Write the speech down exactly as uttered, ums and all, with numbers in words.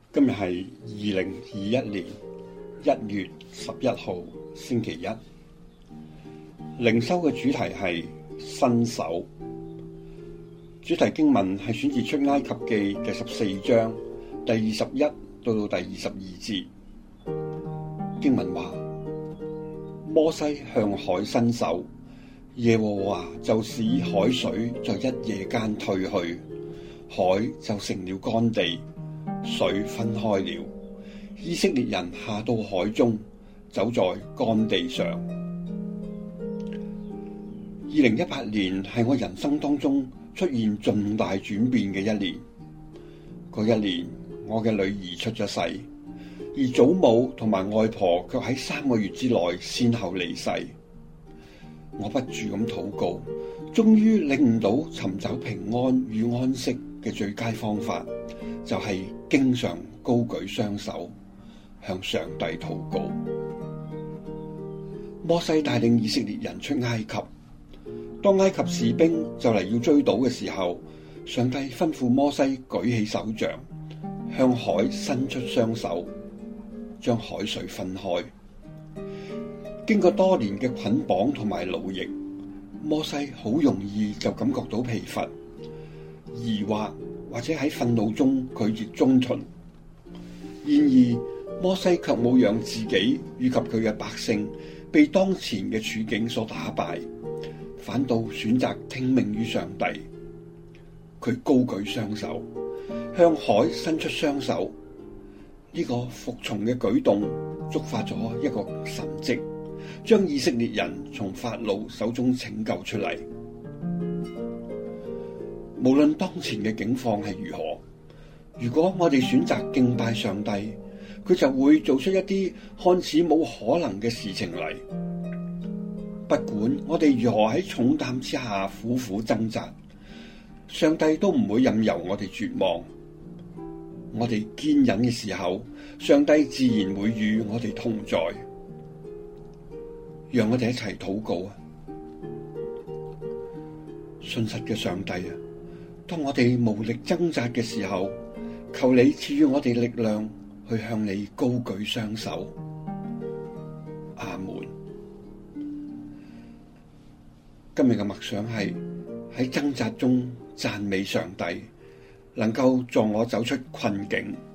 今日係二零二一年一月十一號星期一，靈修嘅主題係新手。主題經文係選自出埃及記嘅十四章第二十一到到第二十二節。經文話：摩西向海伸手，耶和華就使海水在一夜間退去，海就成了乾地，水分開了，以色列人下到海中，走在乾地上。二零一八年係我人生當中出現重大轉變嘅一年。嗰一年，我嘅女兒出咗世，而祖母同埋外婆卻喺三個月之內先後離世。我不住咁禱告，終於領悟到尋找平安與安息嘅最佳方法，就係經常高舉雙手向上帝禱告。摩西帶領以色列人出埃及，當埃及士兵就嚟要追堵嘅時候，上帝吩咐摩西舉起手杖，向海伸出雙手，將海水分開。經過多年嘅捆綁同埋勞役，摩西好容易就感覺到疲乏、疑惑，或者喺憤怒中拒絕遵從。然而，摩西卻冇讓自己以及佢嘅百姓被當前嘅處境所打敗，反倒選擇聽命於上帝。佢高舉雙手，向海伸出雙手。呢個服從嘅舉動觸發咗一個神蹟，將以色列人從法老手中拯救出嚟。無論當前嘅境況係如何，如果我哋選擇敬拜上帝，佢就會做出一啲看似冇可能嘅事情嚟。不管我哋如何喺重擔之下苦苦掙扎，上帝都唔會任由我哋絕望。我哋堅忍嘅時候，上帝自然會與我哋同在。讓我哋一齊禱告啊！信實嘅上帝啊，當我哋無力掙扎嘅時候，求你賜予我哋力量去向你高舉雙手。阿門。今日嘅默想係喺掙扎中讚美上帝，能夠助我走出困境。